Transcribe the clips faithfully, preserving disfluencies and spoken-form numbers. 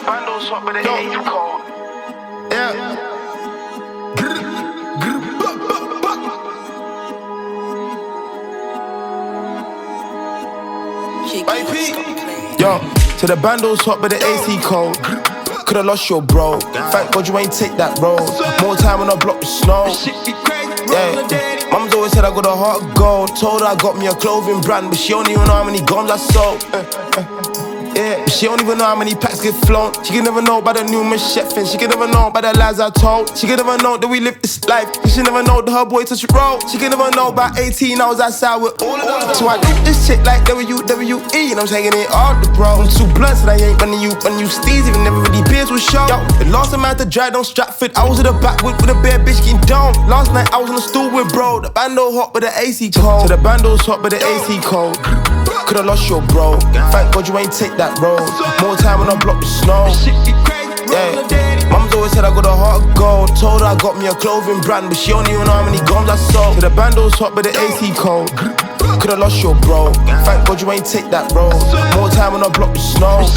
bando's hot, but it ain't cold. Yeah. Yo, to the bando's hot, but the A C cold. Could've lost your bro. Thank God you ain't take that road. More time when I block the snow. Yeah, Mum's always said I got a heart of gold. Told her I got me a clothing brand, but she don't even know how many guns I sold. Yeah, but she don't even know how many packs get flown. She can never know about the new machete. She can never know about the lies I told. She can never know that we live this life. She never know that her boy touch the road. She can never know about eighteen, I was outside with all of them. So I do this shit like W W E, and I'm taking it all the bro. I'm too blunt, so I ain't running you, running you steez. Even never really beers with show. Yo, the last time I had to drive down Stratford, I was at the back with, with a bad bitch getting down. Last night I was on the stool with bro. The bando hot, but the A C cold. So the bando's hot, but the A C cold. Could've lost your bro. Thank God you ain't take that road. More time when I block the snow. Yeah, Mum's always said I got a heart of gold. Told her I got me a clothing brand, but she don't even know how many guns I sold. So the bando's hot, but the A C cold. Could've lost your bro. Thank God you ain't take that road. More time when I block the snow.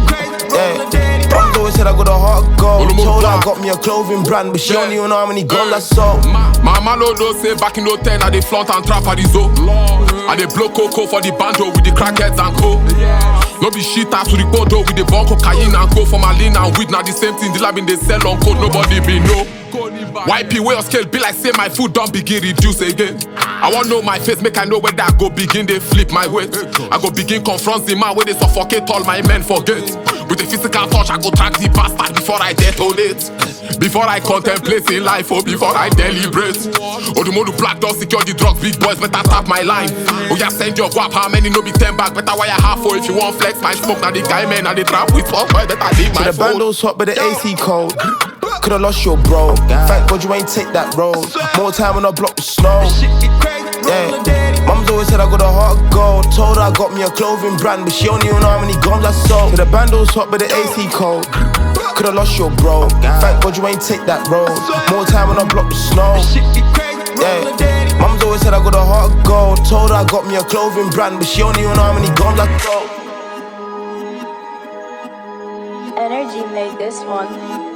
Yeah, Mum's always said I got a heart of gold. Told her I got me a clothing brand, but she don't even know how many guns I sold. My man no know say back in the ten I dey flaunt and trap at the zoo. I dey blow cocoa for the bando with the crackheads and co. No be shit out to the bodo with the bone cocaine and go for my lean and weed. Now the same thing the lab in they sell on code, nobody be know. Y P way of scale be like say my food don't begin reduce again. I want know my face, make I know whether I go begin they flip my weight. I go begin confront the man where they suffocate all my men forget. With a physical touch I go track the bastard before I detonate. Before I contemplate in life, oh, before I deliberate. Oh, the more black doors secure the drugs, big boys better tap my line. Oh, yeah, send your guap, how many no be ten back, better wire half for if you want flex my smoke. Now the guy man, now the trap with fuck, boy, better leave my phone. So the bando's hot, but the A C cold. Could've lost your bro. Thank God you ain't take that road. More time when I block the snow. Yeah, Mum's always said I got a heart of gold. Told her I got me a clothing brand, but she don't even know how many guns I sold. So the bando's hot, but the A C cold. Could've lost your bro. Thank God you ain't take that road. More time when I block the snow. Yeah, Mum's always said I got a heart of gold. Told her I got me a clothing brand, but she don't even know how many guns I sold. Energy made this one.